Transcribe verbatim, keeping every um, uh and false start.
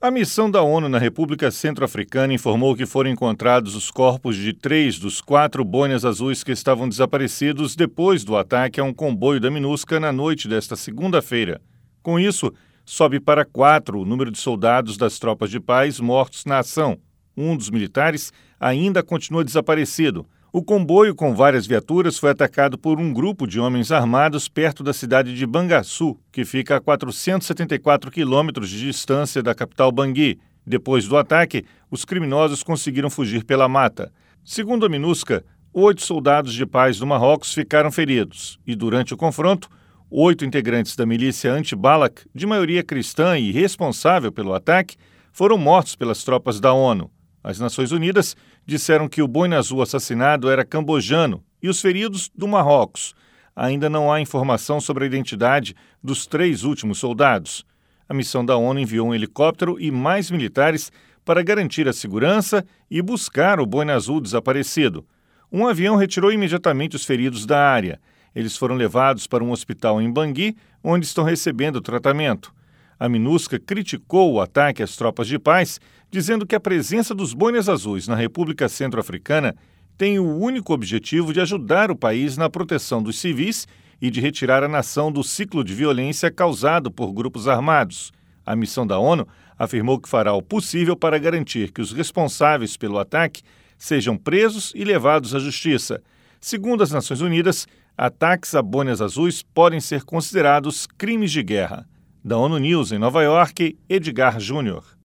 A missão da ONU na República Centro-Africana informou que foram encontrados os corpos de três dos quatro boinas azuis que estavam desaparecidos depois do ataque a um comboio da MINUSCA na noite desta segunda-feira. Com isso, sobe para quatro o número de soldados das tropas de paz mortos na ação. Um dos militares ainda continua desaparecido. O comboio, com várias viaturas, foi atacado por um grupo de homens armados perto da cidade de Bangassou, que fica a quatrocentos e setenta e quatro quilômetros de distância da capital Bangui. Depois do ataque, os criminosos conseguiram fugir pela mata. Segundo a MINUSCA, oito soldados de paz do Marrocos ficaram feridos e, durante o confronto, oito integrantes da milícia anti-Balak, de maioria cristã e responsável pelo ataque, foram mortos pelas tropas da ONU. As Nações Unidas disseram que o boina azul assassinado era cambojano e os feridos do Marrocos. Ainda não há informação sobre a identidade dos três últimos soldados. A missão da ONU enviou um helicóptero e mais militares para garantir a segurança e buscar o boina azul desaparecido. Um avião retirou imediatamente os feridos da área. Eles foram levados para um hospital em Bangui, onde estão recebendo tratamento. A MINUSCA criticou o ataque às tropas de paz, dizendo que a presença dos boinas azuis na República Centro-Africana tem o único objetivo de ajudar o país na proteção dos civis e de retirar a nação do ciclo de violência causado por grupos armados. A missão da ONU afirmou que fará o possível para garantir que os responsáveis pelo ataque sejam presos e levados à justiça. Segundo as Nações Unidas, ataques a boinas azuis podem ser considerados crimes de guerra. Da ONU News em Nova York, Edgar Júnior.